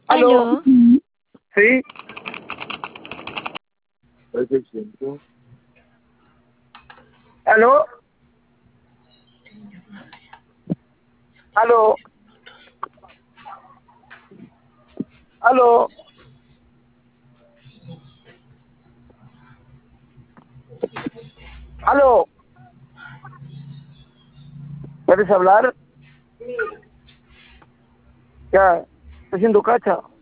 Aló, Aló, sí, aló, aló, aló, aló, ¿quieres hablar? Ya, estoy haciendo cacha.